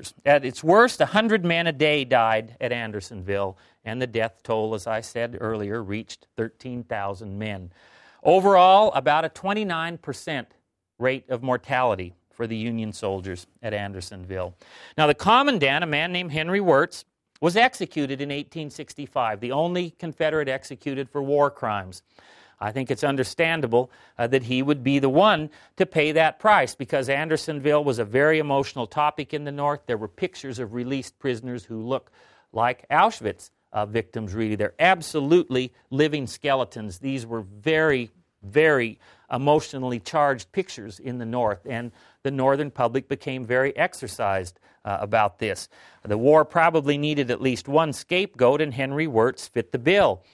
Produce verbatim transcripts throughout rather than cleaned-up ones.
soldiers. At its worst, one hundred men a day died at Andersonville, and the death toll, as I said earlier, reached thirteen thousand men. Overall, about a twenty-nine percent rate of mortality for the Union soldiers at Andersonville. Now, the commandant, a man named Henry Wirz, was executed in eighteen sixty-five, the only Confederate executed for war crimes. I think it's understandable uh, that he would be the one to pay that price, because Andersonville was a very emotional topic in the North. There were pictures of released prisoners who look like Auschwitz uh, victims, really. They're absolutely living skeletons. These were very, very emotionally charged pictures in the North, and the Northern public became very exercised uh, about this. The war probably needed at least one scapegoat, and Henry Wirz fit the bill.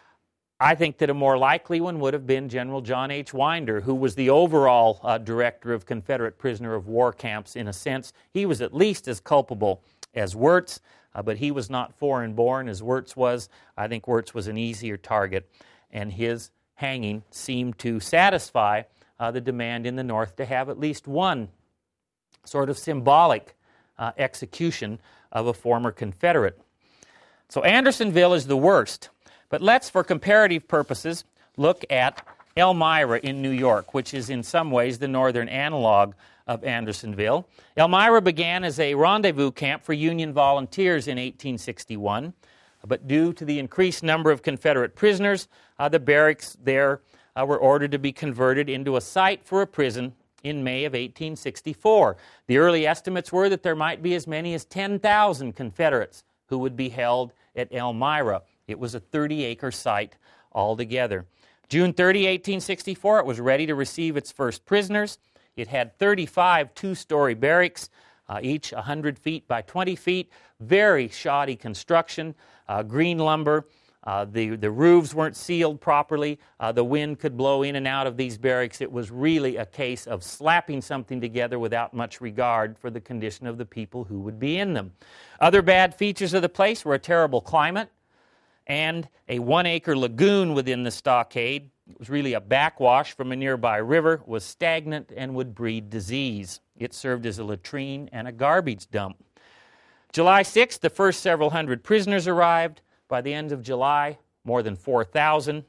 I think that a more likely one would have been General John H. Winder, who was the overall uh, director of Confederate prisoner of war camps. In a sense, he was at least as culpable as Wirz, uh, but he was not foreign-born as Wirz was. I think Wirz was an easier target, and his hanging seemed to satisfy uh, the demand in the North to have at least one sort of symbolic uh, execution of a former Confederate. So Andersonville is the worst. But let's, for comparative purposes, look at Elmira in New York, which is in some ways the northern analog of Andersonville. Elmira began as a rendezvous camp for Union volunteers in eighteen sixty-one, but due to the increased number of Confederate prisoners, uh, the barracks there uh, were ordered to be converted into a site for a prison in May of eighteen sixty-four. The early estimates were that there might be as many as ten thousand Confederates who would be held at Elmira. It was a thirty-acre site altogether. June thirtieth, eighteen sixty-four, it was ready to receive its first prisoners. It had thirty-five two-story barracks, uh, each one hundred feet by twenty feet, very shoddy construction, uh, green lumber. Uh, the, the roofs weren't sealed properly. Uh, the wind could blow in and out of these barracks. It was really a case of slapping something together without much regard for the condition of the people who would be in them. Other bad features of the place were a terrible climate, and a one-acre lagoon within the stockade. It was really a backwash from a nearby river, was stagnant, and would breed disease. It served as a latrine and a garbage dump. July sixth, the first several hundred prisoners arrived. By the end of July, more than four thousand.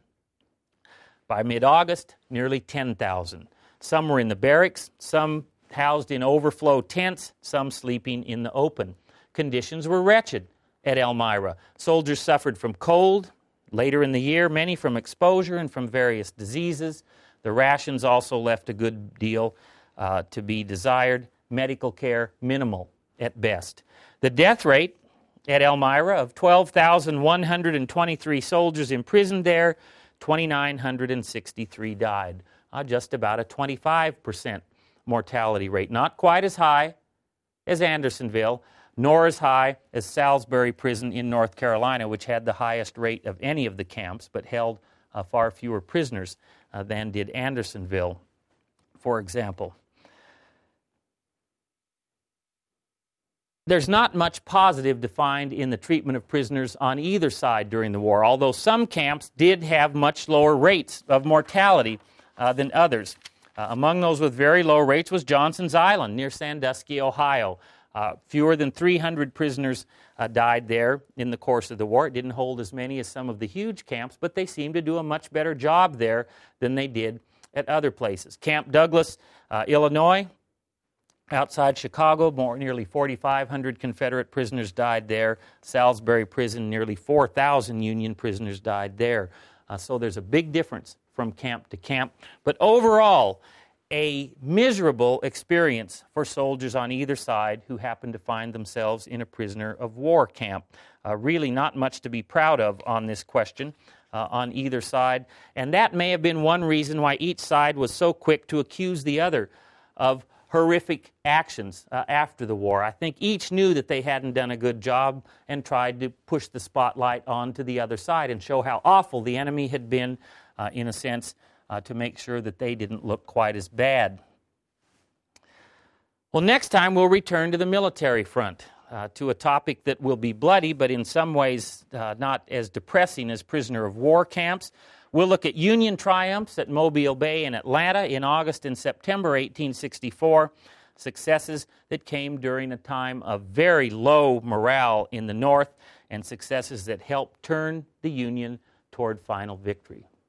By mid-August, nearly ten thousand. Some were in the barracks, some housed in overflow tents, some sleeping in the open. Conditions were wretched at Elmira. Soldiers suffered from cold. Later in the year, many from exposure and from various diseases. The rations also left a good deal uh, to be desired. Medical care, minimal at best. The death rate at Elmira of twelve thousand one hundred twenty-three soldiers imprisoned there, two thousand nine hundred sixty-three died. Uh, just about a twenty-five percent mortality rate. Not quite as high as Andersonville, nor as high as Salisbury Prison in North Carolina, which had the highest rate of any of the camps, but held uh, far fewer prisoners uh, than did Andersonville, for example. There's not much positive to find in the treatment of prisoners on either side during the war, although some camps did have much lower rates of mortality uh, than others. Uh, among those with very low rates was Johnson's Island near Sandusky, Ohio. Uh, fewer than three hundred prisoners uh, died there in the course of the war. It didn't hold as many as some of the huge camps, but they seemed to do a much better job there than they did at other places. Camp Douglas, uh, Illinois, outside Chicago, more nearly forty-five hundred Confederate prisoners died there. Salisbury Prison, nearly four thousand Union prisoners died there. Uh, so there's a big difference from camp to camp. But overall, a miserable experience for soldiers on either side who happened to find themselves in a prisoner of war camp. Uh, really not much to be proud of on this question uh, on either side. And that may have been one reason why each side was so quick to accuse the other of horrific actions uh, after the war. I think each knew that they hadn't done a good job and tried to push the spotlight on to the other side and show how awful the enemy had been, uh, in a sense, Uh, to make sure that they didn't look quite as bad. Well, next time we'll return to the military front, uh, to a topic that will be bloody, but in some ways uh, not as depressing as prisoner of war camps. We'll look at Union triumphs at Mobile Bay and Atlanta in August and September eighteen sixty-four. successes that came during a time of very low morale in the North, and successes that helped turn the Union toward final victory.